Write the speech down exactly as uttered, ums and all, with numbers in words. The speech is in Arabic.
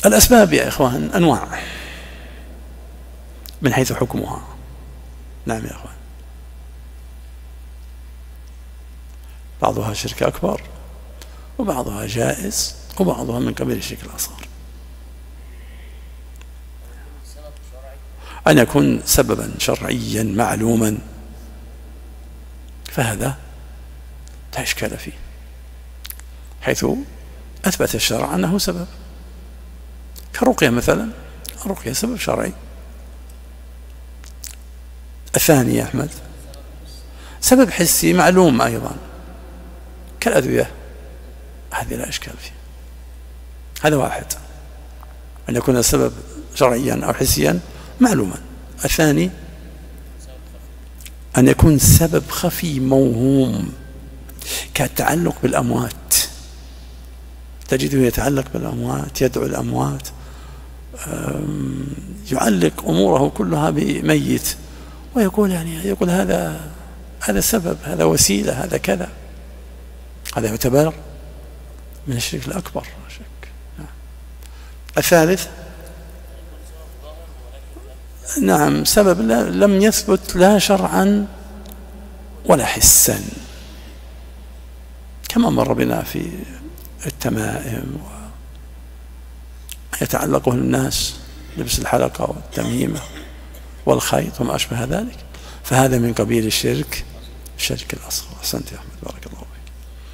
الأسباب يا إخوان أنواع من حيث حكمها. نعم يا إخوان، بعضها شرك أكبر وبعضها جائز وبعضها من قبيل الشرك الأصغر. أن يكون سببا شرعيا معلوما فهذا لا إشكال فيه، حيث أثبت الشرع أنه سبب، كالرقية مثلا، الرقية سبب شرعي. الثاني يا أحمد سبب حسي معلوم أيضا كالأدوية، هذه لا إشكال فيه. هذا واحد، أن يكون السبب شرعيا أو حسيا معلوما. الثاني أن يكون سبب خفي موهوم كالتعلق بالأموات، تجده يتعلق بالأموات، يدعو الأموات، يعلق أموره كلها بميت، ويقول يعني يقول هذا هذا سبب، هذا وسيلة، هذا كذا. هذا يعتبر من الشرك الأكبر. شك. الثالث نعم سبب لم يثبت لا شرعا ولا حسا، كما مر بنا في التمائم ويتعلقه الناس لبس الحلقة والتميمة والخيط وما أشبه ذلك، فهذا من قبيل الشرك الشرك الأصغر. أحسنت يا أحمد، بارك الله.